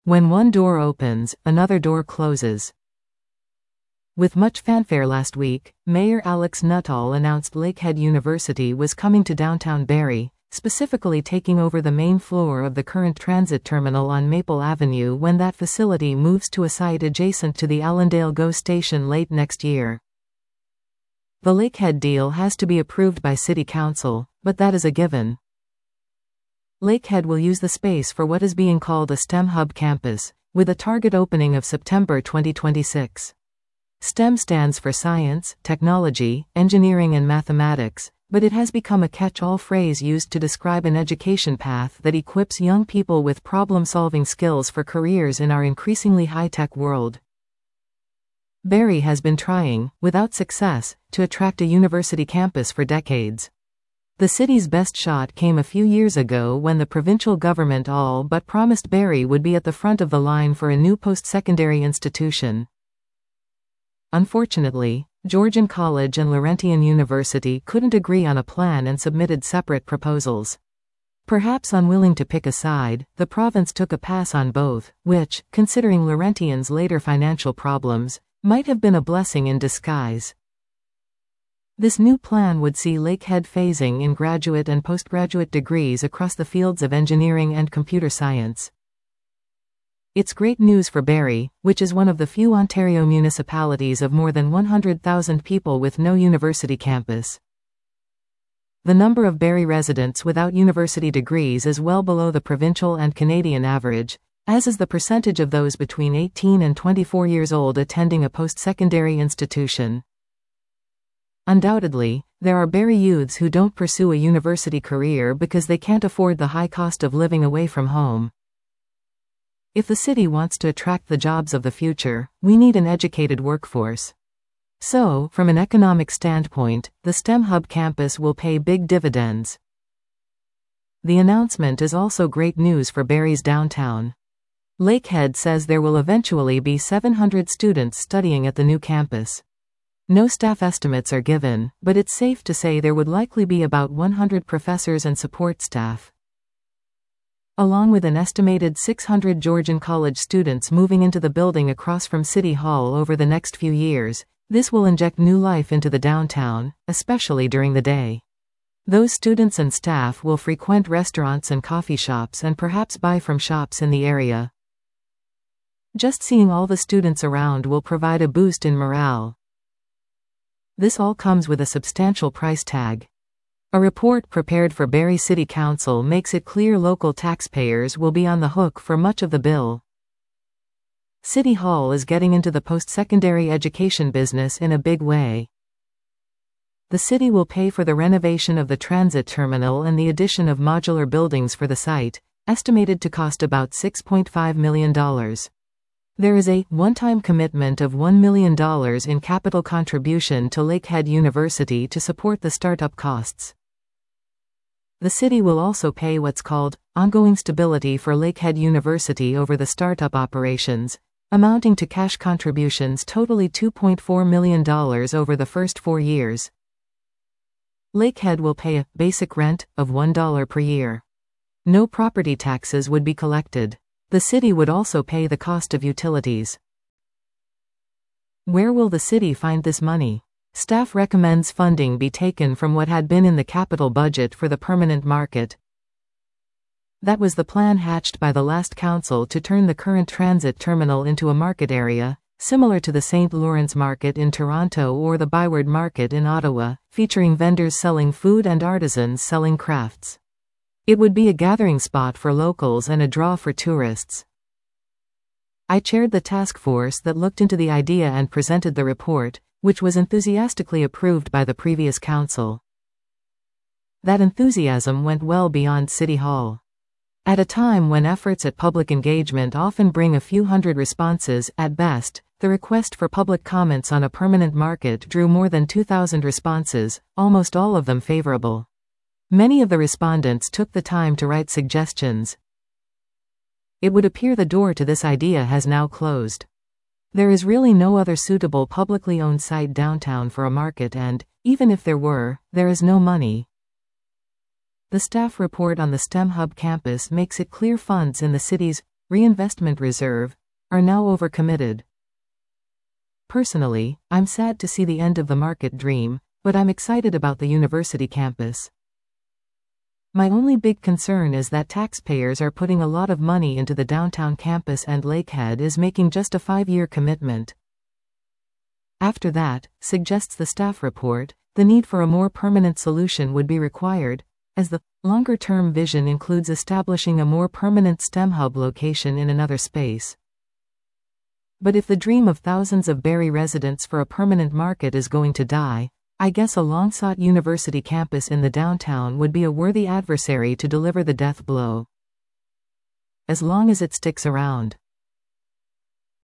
When one door opens, another door closes. With much fanfare last week, Mayor Alex Nuttall announced Lakehead University was coming to downtown Barrie, specifically taking over the main floor of the current transit terminal on Maple Avenue when that facility moves to a site adjacent to the Allendale GO station late next year. The Lakehead deal has to be approved by City Council, but that is a given. Lakehead will use the space for what is being called a STEM Hub campus, with a target opening of September 2026. STEM stands for science, technology, engineering and mathematics, but it has become a catch-all phrase used to describe an education path that equips young people with problem-solving skills for careers in our increasingly high-tech world. Barrie has been trying, without success, to attract a university campus for decades. The city's best shot came a few years ago when the provincial government all but promised Barrie would be at the front of the line for a new post-secondary institution. Unfortunately, Georgian College and Laurentian University couldn't agree on a plan and submitted separate proposals. Perhaps unwilling to pick a side, the province took a pass on both, which, considering Laurentian's later financial problems, might have been a blessing in disguise. This new plan would see Lakehead phasing in graduate and postgraduate degrees across the fields of engineering and computer science. It's great news for Barrie, which is one of the few Ontario municipalities of more than 100,000 people with no university campus. The number of Barrie residents without university degrees is well below the provincial and Canadian average, as is the percentage of those between 18 and 24 years old attending a post-secondary institution. Undoubtedly, there are Barrie youths who don't pursue a university career because they can't afford the high cost of living away from home. If the city wants to attract the jobs of the future, we need an educated workforce. So, from an economic standpoint, the STEM Hub campus will pay big dividends. The announcement is also great news for Barrie's downtown. Lakehead says there will eventually be 700 students studying at the new campus. No staff estimates are given, but it's safe to say there would likely be about 100 professors and support staff. Along with an estimated 600 Georgian College students moving into the building across from City Hall over the next few years, this will inject new life into the downtown, especially during the day. Those students and staff will frequent restaurants and coffee shops and perhaps buy from shops in the area. Just seeing all the students around will provide a boost in morale. This all comes with a substantial price tag. A report prepared for Barrie City Council makes it clear local taxpayers will be on the hook for much of the bill. City Hall is getting into the post-secondary education business in a big way. The city will pay for the renovation of the transit terminal and the addition of modular buildings for the site, estimated to cost about $6.5 million. There is a one-time commitment of $1 million in capital contribution to Lakehead University to support the startup costs. The city will also pay what's called ongoing stability for Lakehead University over the startup operations, amounting to cash contributions totaling $2.4 million over the first 4 years. Lakehead will pay a basic rent of $1 per year. No property taxes would be collected. The city would also pay the cost of utilities. Where will the city find this money? Staff recommends funding be taken from what had been in the capital budget for the permanent market. That was the plan hatched by the last council to turn the current transit terminal into a market area, similar to the St. Lawrence Market in Toronto or the Byward Market in Ottawa, featuring vendors selling food and artisans selling crafts. It would be a gathering spot for locals and a draw for tourists. I chaired the task force that looked into the idea and presented the report, which was enthusiastically approved by the previous council. That enthusiasm went well beyond City Hall. At a time when efforts at public engagement often bring a few hundred responses, at best, the request for public comments on a permanent market drew more than 2,000 responses, almost all of them favorable. Many of the respondents took the time to write suggestions. It would appear the door to this idea has now closed. There is really no other suitable publicly owned site downtown for a market and, even if there were, there is no money. The staff report on the STEM Hub campus makes it clear funds in the city's reinvestment reserve, are now overcommitted. Personally, I'm sad to see the end of the market dream, but I'm excited about the university campus. My only big concern is that taxpayers are putting a lot of money into the downtown campus and Lakehead is making just a 5-year commitment. After that, suggests the staff report, the need for a more permanent solution would be required, as the longer-term vision includes establishing a more permanent STEM hub location in another space. But if the dream of thousands of Barrie residents for a permanent market is going to die, I guess a long-sought university campus in the downtown would be a worthy adversary to deliver the death blow. As long as it sticks around.